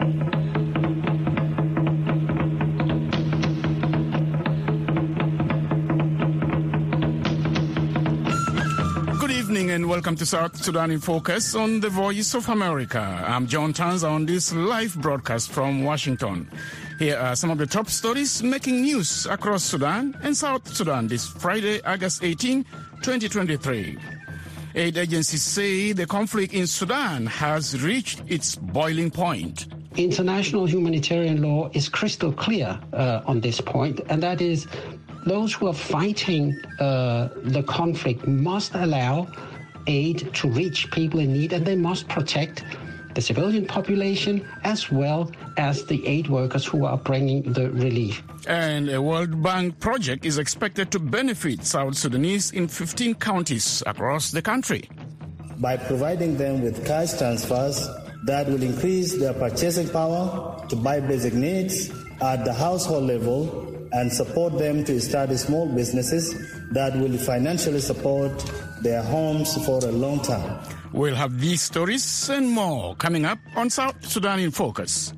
And welcome to South Sudan in Focus on the Voice of America. I'm John Tanza on this live broadcast from Washington. Here are some of the top stories making news across Sudan and South Sudan this Friday, August 18, 2023. Aid agencies say the conflict in Sudan has reached its boiling point. International humanitarian law is crystal clear on this point, and that is those who are fighting the conflict must allow aid to reach people in need, and they must protect the civilian population as well as the aid workers who are bringing the relief. And a World Bank project is expected to benefit South Sudanese in 15 counties across the country. By providing them with cash transfers that will increase their purchasing power to buy basic needs at the household level and support them to establish small businesses that will financially support their homes for a long time. We'll have these stories and more coming up on South Sudan in Focus.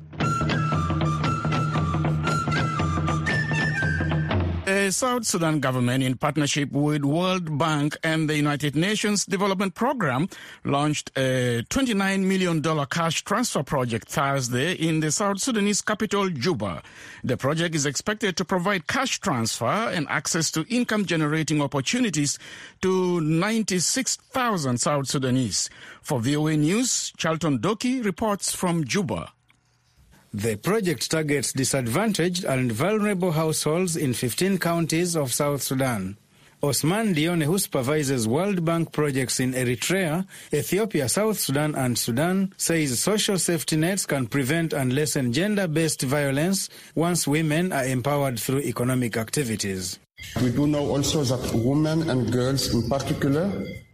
The South Sudan government, in partnership with World Bank and the United Nations Development Programme, launched a $29 million cash transfer project Thursday in the South Sudanese capital, Juba. The project is expected to provide cash transfer and access to income-generating opportunities to 96,000 South Sudanese. For VOA News, Charlton Doki reports from Juba. The project targets disadvantaged and vulnerable households in 15 counties of South Sudan. Osman Dione, who supervises World Bank projects in Eritrea, Ethiopia, South Sudan and Sudan, says social safety nets can prevent and lessen gender-based violence once women are empowered through economic activities. We do know also that women and girls in particular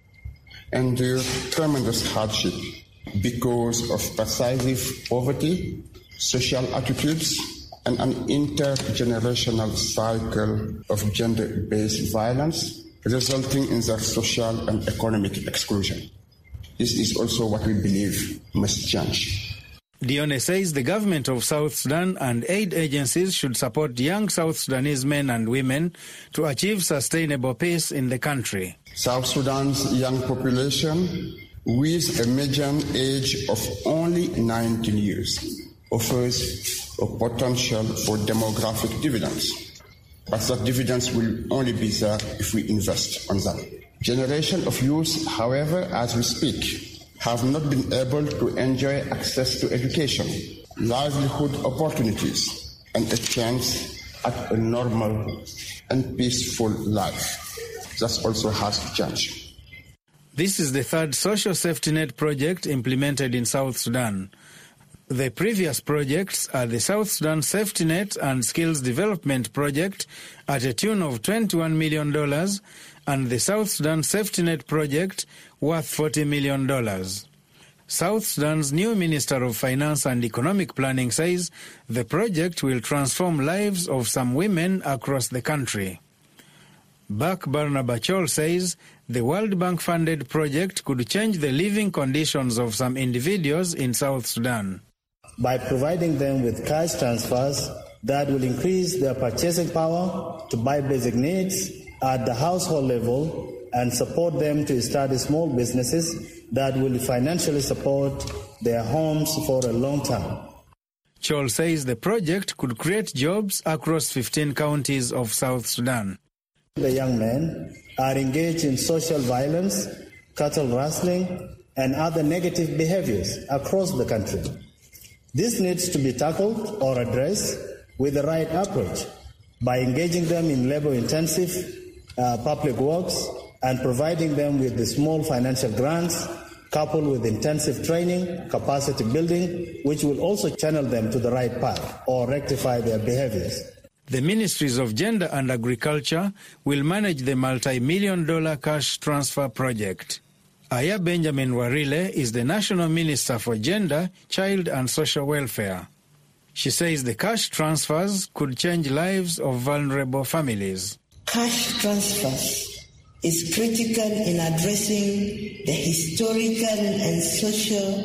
endure tremendous hardship because of pervasive poverty, social attitudes, and an intergenerational cycle of gender-based violence, resulting in their social and economic exclusion. This is also what we believe must change. Dione says the government of South Sudan and aid agencies should support young South Sudanese men and women to achieve sustainable peace in the country. South Sudan's young population, with a median age of only 19 years, offers a potential for demographic dividends. But that dividends will only be there if we invest on them. Generation of youth, however, as we speak, have not been able to enjoy access to education, livelihood opportunities, and a chance at a normal and peaceful life. That also has to change. This is the third social safety net project implemented in South Sudan. The previous projects are the South Sudan Safety Net and Skills Development Project at a tune of $21 million and the South Sudan Safety Net Project worth $40 million. South Sudan's new Minister of Finance and Economic Planning says the project will transform lives of some women across the country. Bak Barnabachol says the World Bank-funded project could change the living conditions of some individuals in South Sudan. By providing them with cash transfers that will increase their purchasing power to buy basic needs at the household level and support them to establish small businesses that will financially support their homes for a long time. Chol says the project could create jobs across 15 counties of South Sudan. The young men are engaged in social violence, cattle rustling, and other negative behaviors across the country. This needs to be tackled or addressed with the right approach by engaging them in labor-intensive public works and providing them with the small financial grants coupled with intensive training, capacity building, which will also channel them to the right path or rectify their behaviors. The Ministries of Gender and Agriculture will manage the multi-million-dollar cash transfer project. Aya Benjamin Warile is the National Minister for Gender, Child and Social Welfare. She says the cash transfers could change lives of vulnerable families. Cash transfers is critical in addressing the historical and social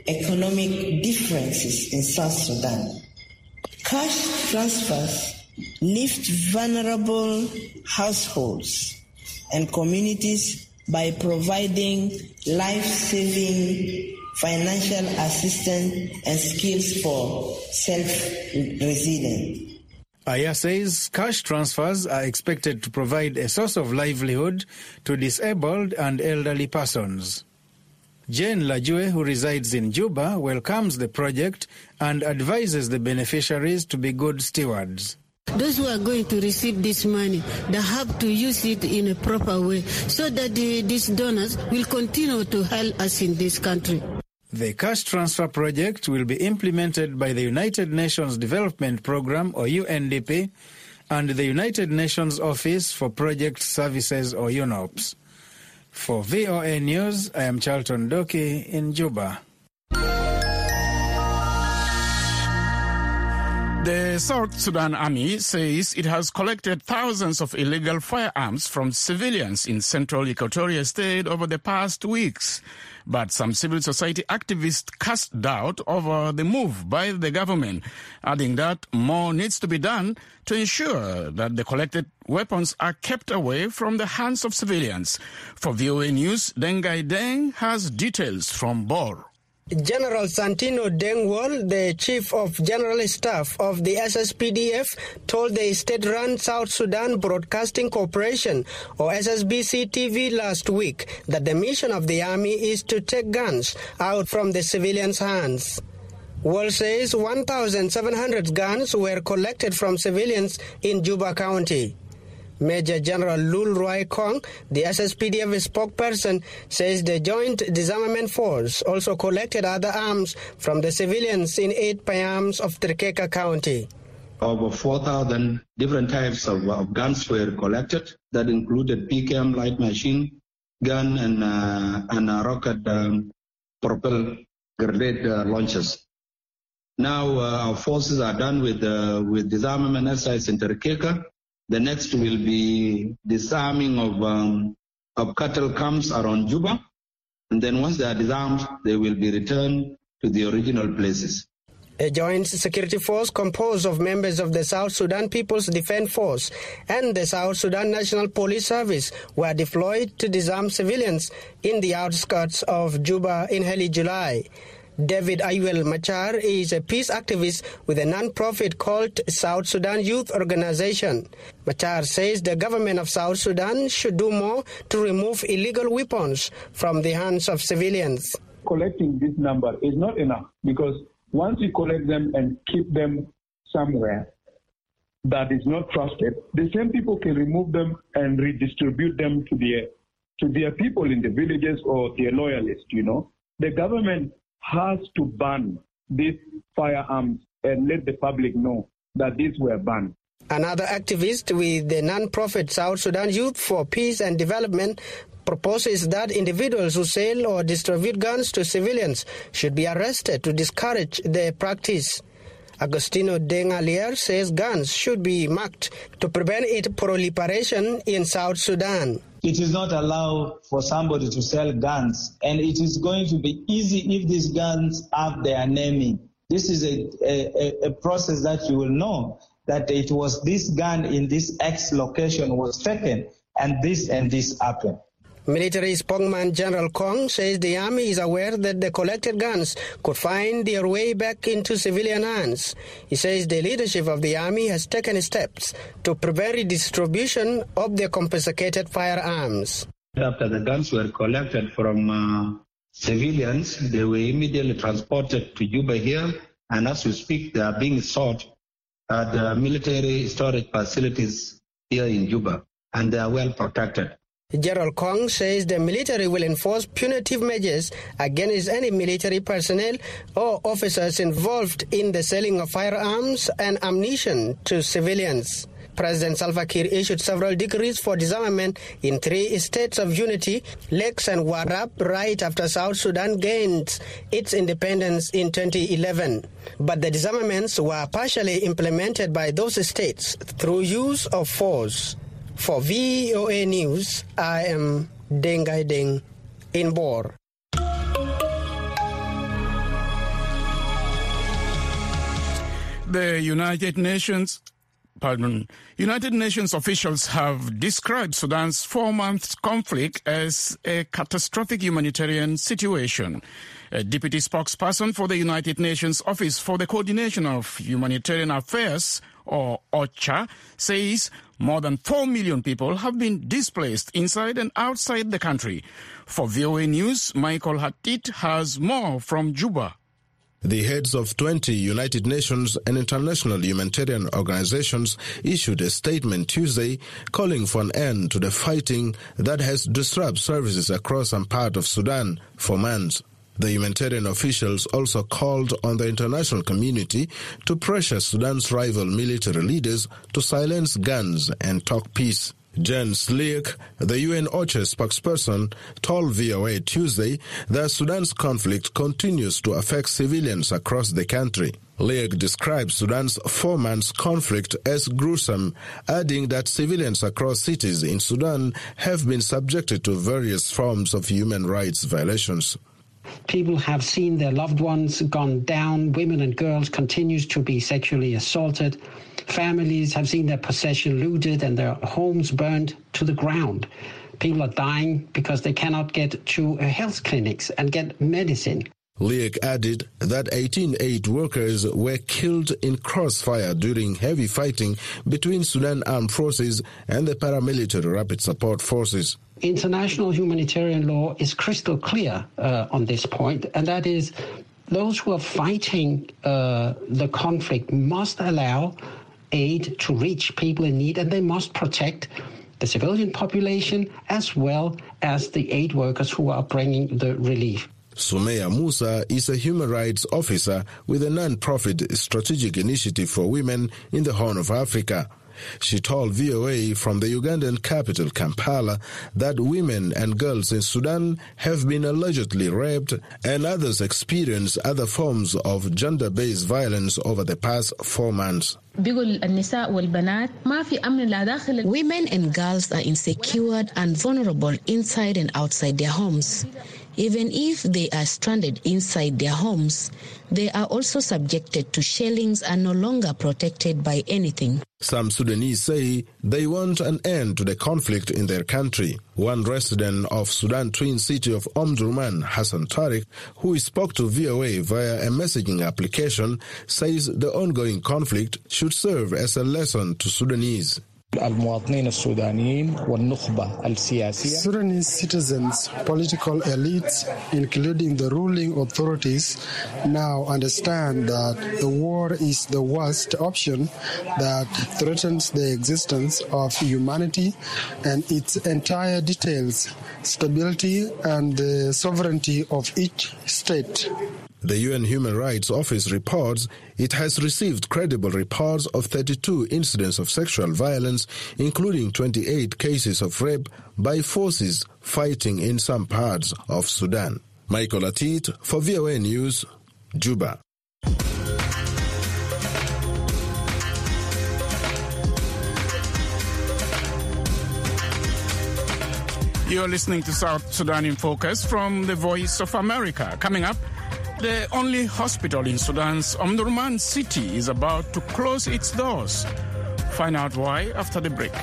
economic differences in South Sudan. Cash transfers lift vulnerable households and communities by providing life-saving financial assistance and skills for self-resilience. Aya says cash transfers are expected to provide a source of livelihood to disabled and elderly persons. Jane Lajue, who resides in Juba, welcomes the project and advises the beneficiaries to be good stewards. Those who are going to receive this money, they have to use it in a proper way so that these donors will continue to help us in this country. The cash transfer project will be implemented by the United Nations Development Programme, or UNDP, and the United Nations Office for Project Services, or UNOPS. For VOA News, I am Charlton Doki in Juba. The South Sudan Army says it has collected thousands of illegal firearms from civilians in central Equatoria State over the past weeks. But some civil society activists cast doubt over the move by the government, adding that more needs to be done to ensure that the collected weapons are kept away from the hands of civilians. For VOA News, Dengai Deng has details from Bor. General Santino Dengwall, the Chief of General Staff of the SSPDF, told the state-run South Sudan Broadcasting Corporation, or SSBC-TV, last week that the mission of the army is to take guns out from the civilians' hands. Wall says 1,700 guns were collected from civilians in Juba County. Major General Lul Roy Kong, the SSPDF spokesperson, says the Joint Disarmament Force also collected other arms from the civilians in 8 payams of Terkeka County. Over 4,000 different types of guns were collected. That included PKM light machine gun and rocket propelled grenade launchers. Now our forces are done with disarmament exercise in Terkeka. The next will be disarming of cattle camps around Juba. And then once they are disarmed, they will be returned to the original places. A joint security force composed of members of the South Sudan People's Defense Force and the South Sudan National Police Service were deployed to disarm civilians in the outskirts of Juba in early July. David Ayuel Machar is a peace activist with a non-profit called South Sudan Youth Organization. Machar says the government of South Sudan should do more to remove illegal weapons from the hands of civilians. Collecting this number is not enough because once you collect them and keep them somewhere that is not trusted, the same people can remove them and redistribute them to their people in the villages or their loyalists, The government has to ban these firearms and let the public know that these were banned. Another activist with the non-profit South Sudan Youth for Peace and Development proposes that individuals who sell or distribute guns to civilians should be arrested to discourage the practice. Agostino Dengalier says guns should be marked to prevent its proliferation in South Sudan. It is not allowed for somebody to sell guns, and it is going to be easy if these guns have their naming. This is a process that you will know that it was this gun in this X location was taken, and this happened. Military spokesman General Kong says the army is aware that the collected guns could find their way back into civilian hands. He says the leadership of the army has taken steps to prevent redistribution of the confiscated firearms. After the guns were collected from civilians, they were immediately transported to Juba here, and as we speak, they are being sought at the military storage facilities here in Juba, and they are well protected. General Kong says the military will enforce punitive measures against any military personnel or officers involved in the selling of firearms and ammunition to civilians. President Salva Kiir issued several decrees for disarmament in 3 states of unity, Lakes and Warrap, right after South Sudan gained its independence in 2011. But the disarmaments were partially implemented by those states through use of force. For VOA News, I am Dengai Deng in Bor. The United Nations officials have described Sudan's 4-month conflict as a catastrophic humanitarian situation. A deputy spokesperson for the United Nations Office for the Coordination of Humanitarian Affairs, or OCHA, says more than 4 million people have been displaced inside and outside the country. For VOA News, Michael Hatit has more from Juba. The heads of 20 United Nations and international humanitarian organizations issued a statement Tuesday calling for an end to the fighting that has disrupted services across some part of Sudan for months. The humanitarian officials also called on the international community to pressure Sudan's rival military leaders to silence guns and talk peace. Jens Leek, the UN OCHA spokesperson, told VOA Tuesday that Sudan's conflict continues to affect civilians across the country. Leek described Sudan's 4-month conflict as gruesome, adding that civilians across cities in Sudan have been subjected to various forms of human rights violations. People have seen their loved ones gone down. Women and girls continue to be sexually assaulted. Families have seen their possession looted and their homes burned to the ground. People are dying because they cannot get to health clinics and get medicine. Leek added that 18 aid workers were killed in crossfire during heavy fighting between Sudan Armed Forces and the paramilitary Rapid Support Forces. International humanitarian law is crystal clear on this point, and that is those who are fighting the conflict must allow aid to reach people in need, and they must protect the civilian population as well as the aid workers who are bringing the relief. Sumaya Musa is a human rights officer with a non-profit strategic initiative for women in the Horn of Africa. She told VOA from the Ugandan capital, Kampala, that women and girls in Sudan have been allegedly raped and others experience other forms of gender-based violence over the past 4 months. Women and girls are insecure and vulnerable inside and outside their homes. Even if they are stranded inside their homes, they are also subjected to shellings and no longer protected by anything. Some Sudanese say they want an end to the conflict in their country. One resident of Sudan twin city of Omdurman, Hassan Tariq, who spoke to VOA via a messaging application, says the ongoing conflict should serve as a lesson to Sudanese. Sudanese citizens, political elites, including the ruling authorities, now understand that the war is the worst option that threatens the existence of humanity and its entire details, stability and the sovereignty of each state. The UN Human Rights Office reports it has received credible reports of 32 incidents of sexual violence, including 28 cases of rape by forces fighting in some parts of Sudan. Michael Atit for VOA News, Juba. You're listening to South Sudan in Focus from the Voice of America. Coming up, the only hospital in Sudan's Omdurman city is about to close its doors. Find out why after the break.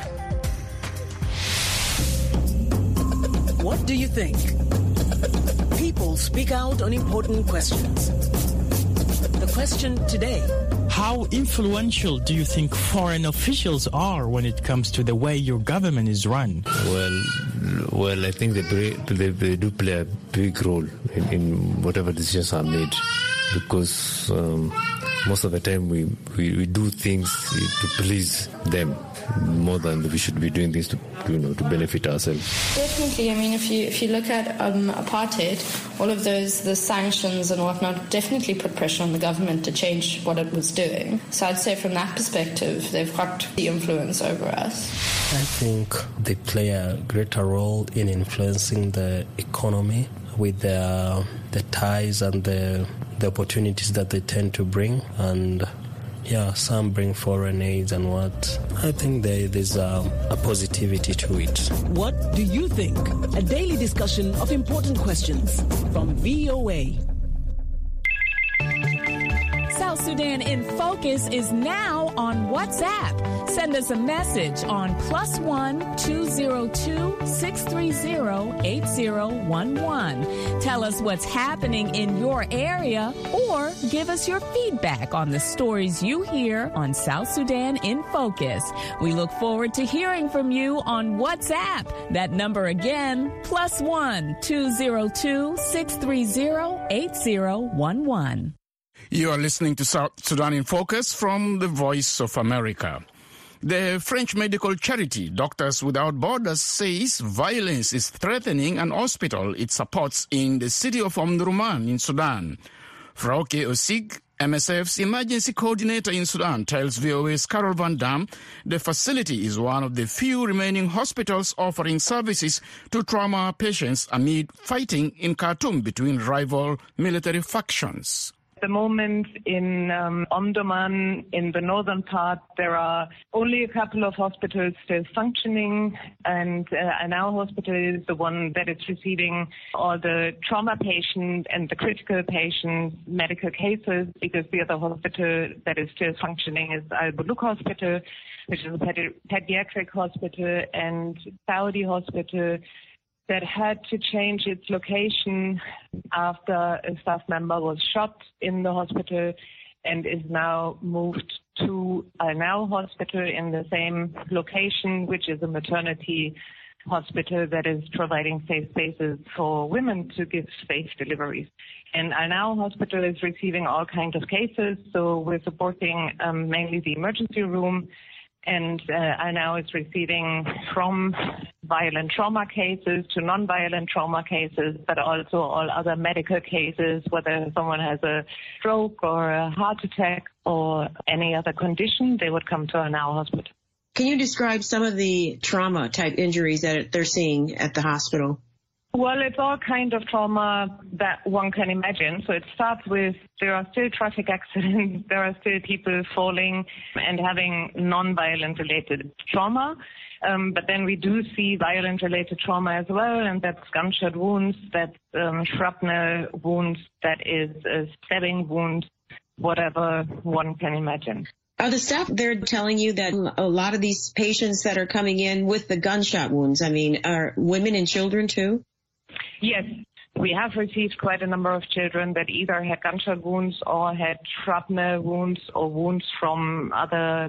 What do you think? People speak out on important questions. The question today: how influential do you think foreign officials are when it comes to the way your government is run? Well, I think they do play a big role in whatever decisions are made, because most of the time we do things to please them more than we should be doing things to benefit ourselves. Definitely. I mean, if you look at apartheid, all of the sanctions and whatnot definitely put pressure on the government to change what it was doing. So I'd say from that perspective, they've got the influence over us. I think they play a greater role in influencing the economy with the ties and the opportunities that they tend to bring. And yeah, some bring foreign aids and what. I think there's a positivity to it. What do you think? A daily discussion of important questions from VOA. South Sudan in Focus is now on WhatsApp. Send us a message on +1 202 630 8011. Tell us what's happening in your area or give us your feedback on the stories you hear on South Sudan in Focus. We look forward to hearing from you on WhatsApp. That number again, +1 202 630 8011. You are listening to South Sudan in Focus from the Voice of America. The French medical charity Doctors Without Borders says violence is threatening an hospital it supports in the city of Omdurman in Sudan. Frauke Osig, MSF's emergency coordinator in Sudan, tells VOA's Carol Van Dam the facility is one of the few remaining hospitals offering services to trauma patients amid fighting in Khartoum between rival military factions. At the moment in Omdurman, in the northern part, there are only a couple of hospitals still functioning, and our hospital is the one that is receiving all the trauma patient and the critical patient medical cases, because the other hospital that is still functioning is Al-Buluk Hospital, which is a pediatric hospital, and Saudi Hospital, that had to change its location after a staff member was shot in the hospital and is now moved to Al-Now Hospital in the same location, which is a maternity hospital that is providing safe spaces for women to give safe deliveries. And Al-Now Hospital is receiving all kinds of cases, so we're supporting mainly the emergency room, and Al-Now is receiving from violent trauma cases to non-violent trauma cases, but also all other medical cases, whether someone has a stroke or a heart attack or any other condition, they would come to Al-Now Hospital. Can you describe some of the trauma-type injuries that they're seeing at the hospital? Well, it's all kind of trauma that one can imagine. So it starts with there are still traffic accidents, there are still people falling and having non-violent related trauma. But then we do see violent-related trauma as well, and that's gunshot wounds, that's shrapnel wounds, that is stabbing wounds, whatever one can imagine. Are the staff there telling you that a lot of these patients that are coming in with the gunshot wounds, are women and children too? Yes, we have received quite a number of children that either had gunshot wounds or had shrapnel wounds or wounds from other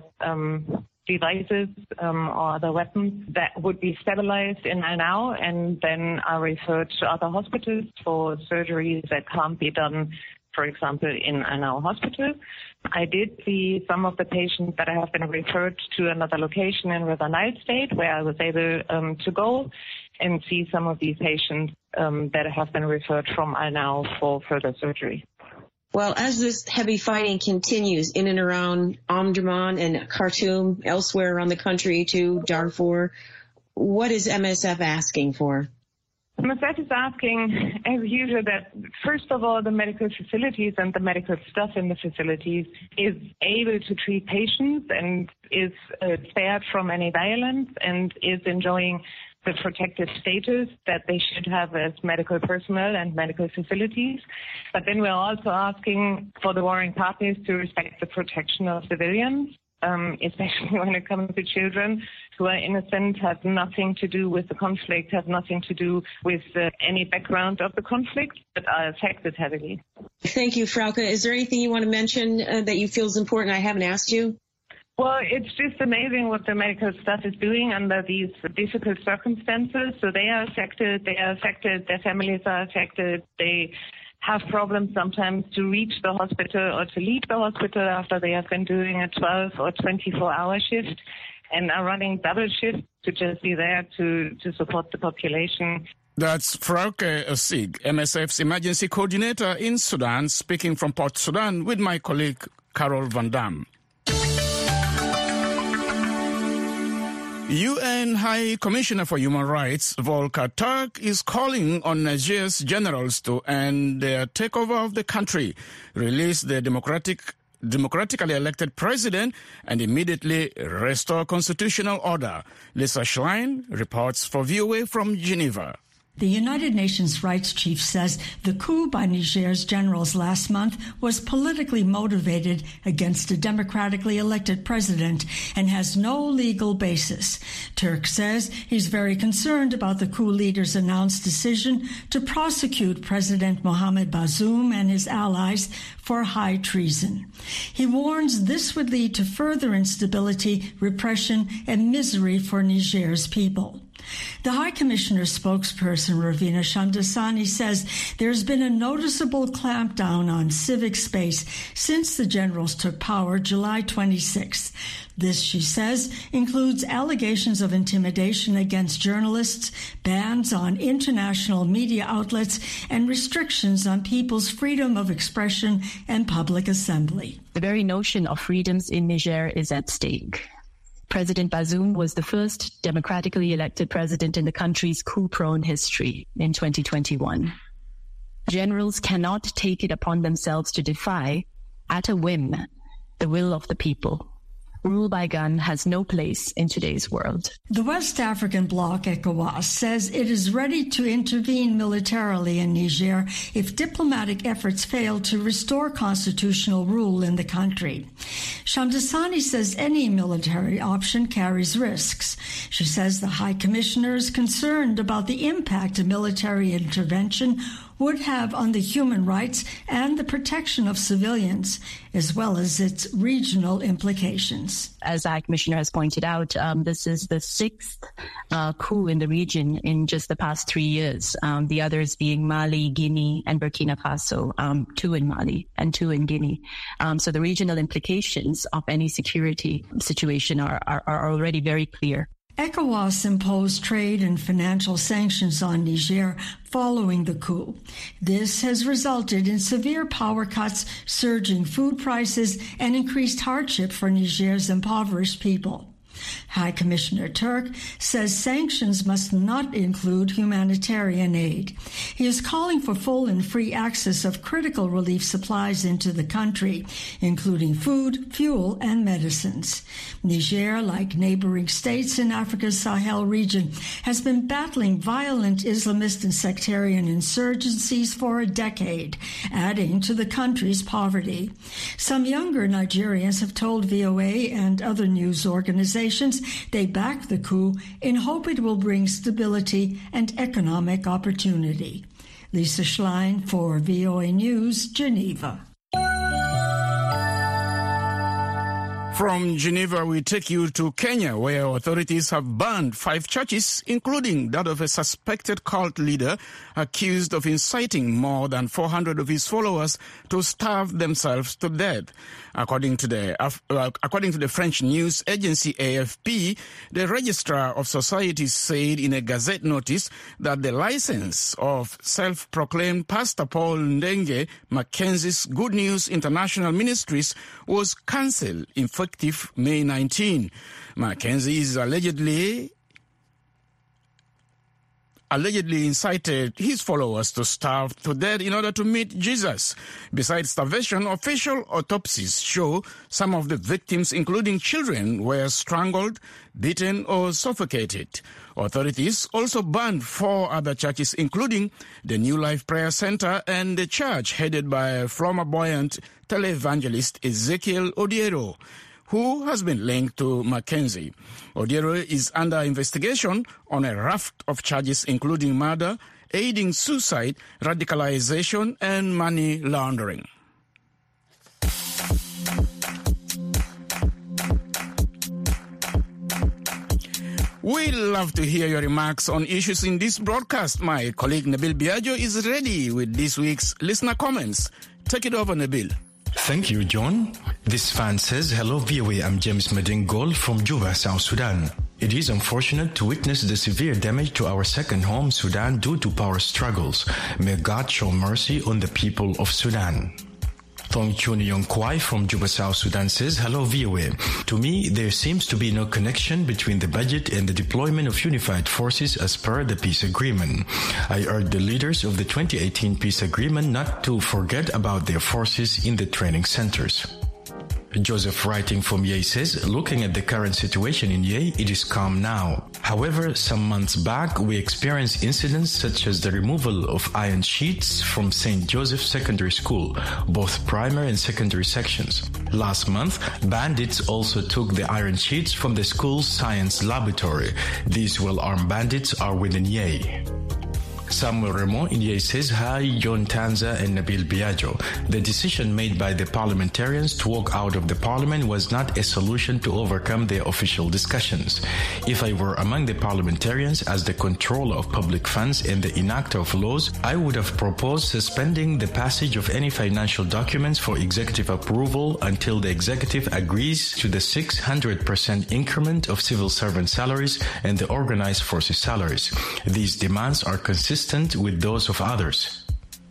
devices or other weapons that would be stabilized in Al-Now and then are referred to other hospitals for surgeries that can't be done, for example, in Al-Now Hospital. I did see some of the patients that have been referred to another location in River Nile State, where I was able to go and see some of these patients that have been referred from Al-Now for further surgery. Well, as this heavy fighting continues in and around Omdurman and Khartoum, elsewhere around the country too, Darfur, what is MSF asking for? MSF is asking, as usual, that first of all, the medical facilities and the medical staff in the facilities is able to treat patients and is spared from any violence and is enjoying the protective status that they should have as medical personnel and medical facilities. But then we're also asking for the warring parties to respect the protection of civilians, especially when it comes to children who are innocent, have nothing to do with the conflict, have nothing to do with any background of the conflict, but are affected heavily. Thank you, Frauke. Is there anything you want to mention that you feel is important I haven't asked you? Well, it's just amazing what the medical staff is doing under these difficult circumstances. So they are affected, their families are affected, they have problems sometimes to reach the hospital or to leave the hospital after they have been doing a 12 or 24-hour shift and are running double shifts to just be there to support the population. That's Frauke Osig, MSF's emergency coordinator in Sudan, speaking from Port Sudan with my colleague Carol Van Dam. UN High Commissioner for Human Rights, Volker Turk, is calling on Niger's generals to end their takeover of the country, release the democratically elected president, and immediately restore constitutional order. Lisa Schlein reports for VOA from Geneva. The United Nations Rights Chief says the coup by Niger's generals last month was politically motivated against a democratically elected president and has no legal basis. Turk says he's very concerned about the coup leader's announced decision to prosecute President Mohamed Bazoum and his allies for high treason. He warns this would lead to further instability, repression, and misery for Niger's people. The High Commissioner's spokesperson, Ravina Shamdasani, says there's been a noticeable clampdown on civic space since the generals took power July 26th. This, she says, includes allegations of intimidation against journalists, bans on international media outlets, and restrictions on people's freedom of expression and public assembly. The very notion of freedoms in Niger is at stake. President Bazoum was the first democratically elected president in the country's coup-prone history in 2021. Generals cannot take it upon themselves to defy, at a whim, the will of the people. Rule by gun has no place in today's world. The West African bloc, ECOWAS, says it is ready to intervene militarily in Niger if diplomatic efforts fail to restore constitutional rule in the country. Shamdasani says any military option carries risks. She says the High Commissioner is concerned about the impact a military intervention would have on the human rights and the protection of civilians, as well as its regional implications. As the High Commissioner has pointed out, this is the sixth coup in the region in just the past 3 years, the others being Mali, Guinea, and Burkina Faso, 2 in Mali and 2 in Guinea. So the regional implications of any security situation are already very clear. ECOWAS imposed trade and financial sanctions on Niger following the coup. This has resulted in severe power cuts, surging food prices, and increased hardship for Niger's impoverished people. High Commissioner Turk says sanctions must not include humanitarian aid. He is calling for full and free access of critical relief supplies into the country, including food, fuel, and medicines. Niger, like neighboring states in Africa's Sahel region, has been battling violent Islamist and sectarian insurgencies for a decade, adding to the country's poverty. Some younger Nigerians have told VOA and other news organizations they back the coup in hope it will bring stability and economic opportunity. Lisa Schlein for VOA News, Geneva. From Geneva, we take you to Kenya, where authorities have banned 5 churches, including that of a suspected cult leader accused of inciting more than 400 of his followers to starve themselves to death. According to the French news agency AFP, the Registrar of Societies said in a Gazette notice that the license of self-proclaimed Pastor Paul Ndenge Mackenzie's Good News International Ministries was cancelled effective May 19. Mackenzie is allegedly incited his followers to starve to death in order to meet Jesus. Besides starvation, official autopsies show some of the victims, including children, were strangled, beaten, or suffocated. Authorities also banned 4 other churches, including the New Life Prayer Center and the church headed by flamboyant televangelist Ezekiel Odiero, who has been linked to Mackenzie. Odiero is under investigation on a raft of charges including murder, aiding suicide, radicalization, and money laundering. We love to hear your remarks on issues in this broadcast. My colleague Nabil Biagio is ready with this week's listener comments. Take it over, Nabil. Thank you, John. This fan says, "Hello, VOA. I'm James Madingol from Juba, South Sudan. It is unfortunate to witness the severe damage to our second home, Sudan, due to power struggles. May God show mercy on the people of Sudan." Thong Chun Yong Kwai from Juba, South Sudan says, "Hello, VOA. To me, there seems to be no connection between the budget and the deployment of unified forces as per the peace agreement. I urge the leaders of the 2018 peace agreement not to forget about their forces in the training centers." Joseph, writing from Yei, says, looking at the current situation in Yei, it is calm now. However, some months back, we experienced incidents such as the removal of iron sheets from St. Joseph Secondary School, both primary and secondary sections. Last month, bandits also took the iron sheets from the school's science laboratory. These well-armed bandits are within Yei. Samuel Remo in Yei says, hi, John Tanza and Nabil Biagio. The decision made by the parliamentarians to walk out of the parliament was not a solution to overcome their official discussions. If I were among the parliamentarians as the controller of public funds and the enactor of laws, I would have proposed suspending the passage of any financial documents for executive approval until the executive agrees to the 600% increment of civil servant salaries and the organized forces salaries. These demands are consistent with those of others.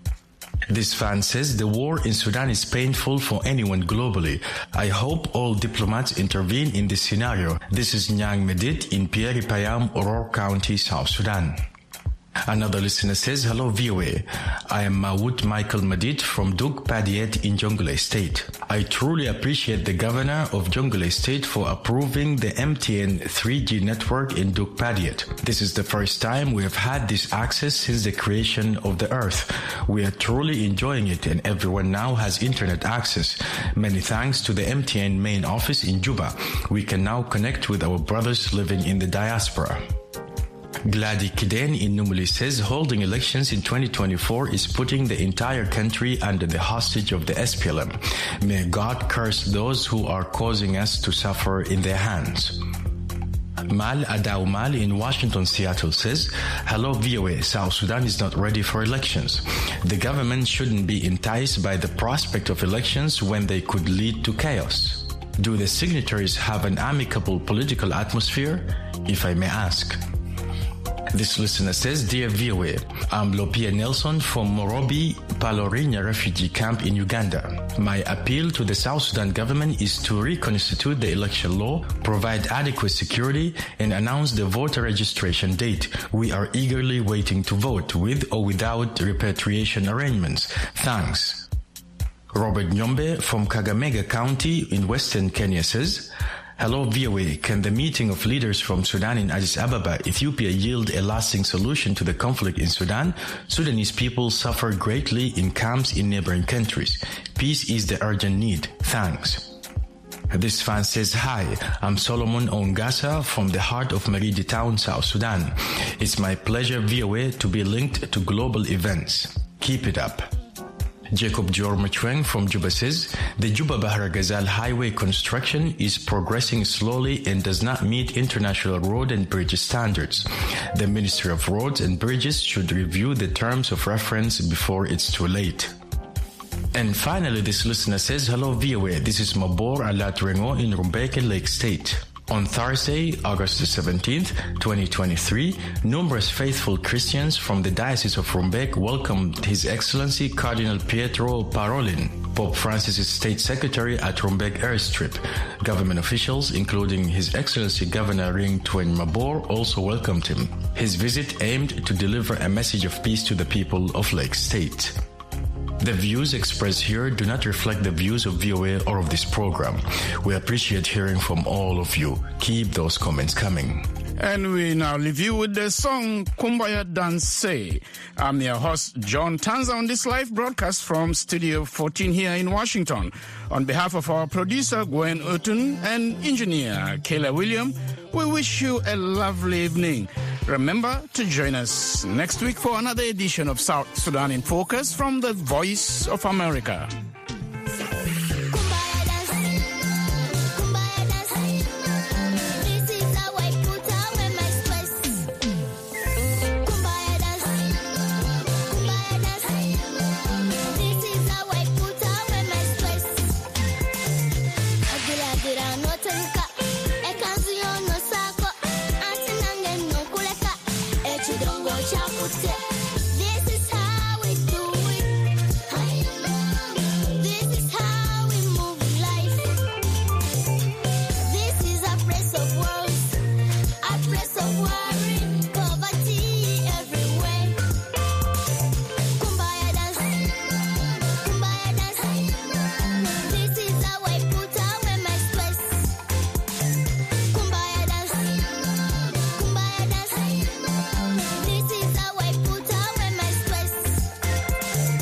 This fan says the war in Sudan is painful for anyone globally. I hope all diplomats intervene in this scenario. This is Nyang Medit in Pieri Payam, Aurora County, South Sudan. Another listener says, hello VOA. I am Mawood Michael Madid from Dug Padiet in Jonglei State. I truly appreciate the governor of Jonglei State for approving the MTN 3G network in Dug Padiet. This is the first time we have had this access since the creation of the earth. We are truly enjoying it and everyone now has internet access. Many thanks to the MTN main office in Juba. We can now connect with our brothers living in the diaspora. Glady Kiden in Numuli says holding elections in 2024 is putting the entire country under the hostage of the SPLM. May God curse those who are causing us to suffer in their hands. Mal Adau Mal in Washington, Seattle says, hello VOA, South Sudan is not ready for elections. The government shouldn't be enticed by the prospect of elections when they could lead to chaos. Do the signatories have an amicable political atmosphere, if I may ask? This listener says, Dear VOA, I'm Lopia Nelson from Morobi Palorinya refugee camp in Uganda. My appeal to the South Sudan government is to reconstitute the election law, provide adequate security, and announce the voter registration date. We are eagerly waiting to vote with or without repatriation arrangements. Thanks. Robert Nyombe from Kakamega County in Western Kenya says, hello VOA, can the meeting of leaders from Sudan in Addis Ababa, Ethiopia yield a lasting solution to the conflict in Sudan? Sudanese people suffer greatly in camps in neighboring countries. Peace is the urgent need. Thanks. This fan says, hi, I'm Solomon Ongasa from the heart of Maridi Town, South Sudan. It's my pleasure, VOA, to be linked to global events. Keep it up. Jacob Jormachweng from Juba says, the Juba-Bahra Ghazal highway construction is progressing slowly and does not meet international road and bridge standards. The Ministry of Roads and Bridges should review the terms of reference before it's too late. And finally, this listener says, hello VOA, this is Mabor Alat Rengo in Rumbeke Lake State. On Thursday, August 17th, 2023, numerous faithful Christians from the Diocese of Rumbek welcomed His Excellency Cardinal Pietro Parolin, Pope Francis' State Secretary at Rumbek Airstrip. Government officials, including His Excellency Governor Ring Twen Mabor, also welcomed him. His visit aimed to deliver a message of peace to the people of Lake State. The views expressed here do not reflect the views of VOA or of this program. We appreciate hearing from all of you. Keep those comments coming. And we now leave you with the song Kumbaya Dance. I'm your host, John Tanza, on this live broadcast from Studio 14 here in Washington. On behalf of our producer, Gwen Utun, and engineer, Kayla William, we wish you a lovely evening. Remember to join us next week for another edition of South Sudan in Focus from the Voice of America.